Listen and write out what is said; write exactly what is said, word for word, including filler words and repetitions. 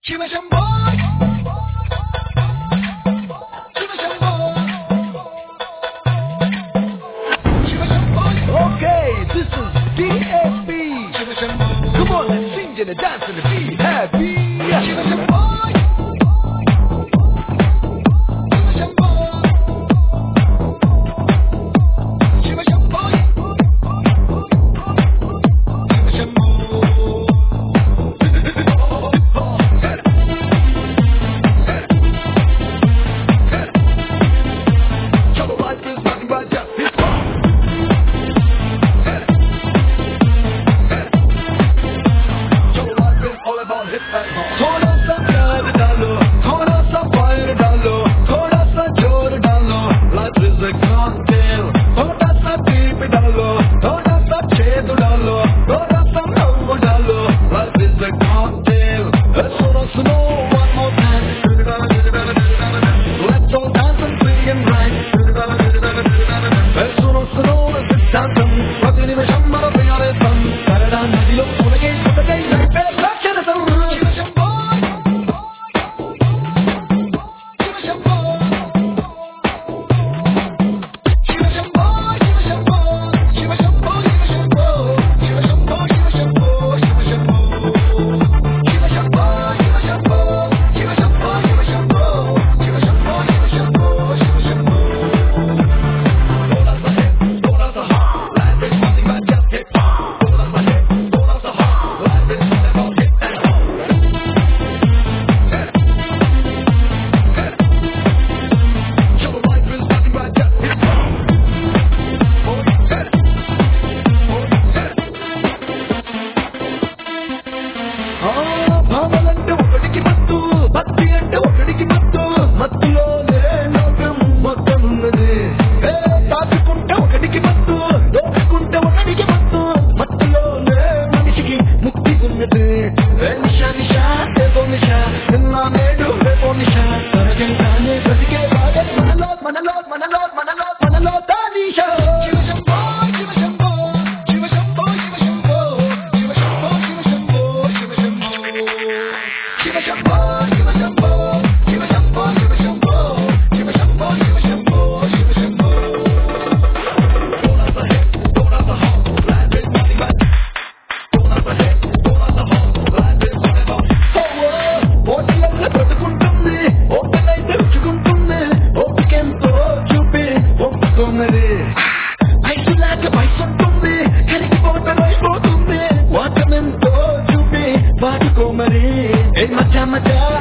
Shiva Shambho, Shiva Shambho, Shiva Shambho. Okay, this is D S P. Shiva Shambho, Come on, let's sing and dance and be happy. Shiva Shambho, Shiva Shambho, Shiva Shambho, Shiva Shambho. Trouble life is nothing but just hip hop. Trouble life is all about hip hop. थोड़ा सा प्यार डालो, थोड़ा सा fire डालो, थोड़ा सा जोर डालो. Life is a cocktail. थोड़ा सा पीप डालो, थोड़ा सा छेद डालो, थोड़ा सा लव डालो. Life is a cocktail. सुनो सुनो one more time. Let's all dance and sing and rhyme. सुनो सुनो सिद्धांతం ప్రతి నిమిషం మన ప్రియారేతం కరడా నదిలో ఉనకే ఉనకే లైఫ్ లక్షణం. Shiva Shambho, Shiva Shambho, Shiva Shambho, Shiva Shambho, Shiva Shambho, Shiva Shambho, Shiva Shambho, Shiva Shambho, Shiva Shambho, Shiva Shambho, Shiva Shambho, Shiva Shambho, Shiva Shambho, Shiva Shambho, Shiva Shambho, Shiva Shambho. थोड़ा सा है, थोड़ा सा हाँ, life is nothing but just hip hop. थोड़ा सा है, थोड़ा सा हाँ, life is all about hip and hop. Trouble life is nothing but just hip hop. Oh yeah, oh yeah. ఆ భావాలంటే ఒకటికి మత్తు, భక్తి అంటే ఒకటికి మత్తు, మత్తులోనే లోకం మొత్తం ఉన్నది. ఏ దాచుకుంటే ఒకటికి మత్తు, దోచుకుంటే ఒకటికి మత్తు, మత్తులోనే మనిషికి ముక్తి ఉన్నది. ఏ నిషా నిషా ఏదో నిషా, నిన్న నేడు రేపో నిషా, తరగంగానే బ్రతికే వాడే మనలో మనలో మనలో మనలో మనలో దానిషా. Shiva Shambho, Shiva Shambho, Shiva Shambho, Shiva Shambho, Shiva Shambho, Shiva Shambho, Shiva Shambho. Shiva Shambho, Shiva Shambho, Shiva Shambho, Shiva Shambho, Shiva Shambho, Shiva Shambho, Shiva Shambho. थोड़ा सा है, थोड़ा सा हाँ, life is nothing but. थोड़ा सा है, थोड़ा सा हाँ, life is all about. ఓటిలన్నీ బ్రతుకుంటుంది, ఓపికైతే రుచుకుంటుంది, ఓపికెంతో చూపి ఒప్పుకున్నది. ఐసులాగా వయసుంటుంది, కరిగిపోతే అయిపోతుంది, వాటమెంతో చూపి వాడుకోమరి. ఏ మధ్య మధ్య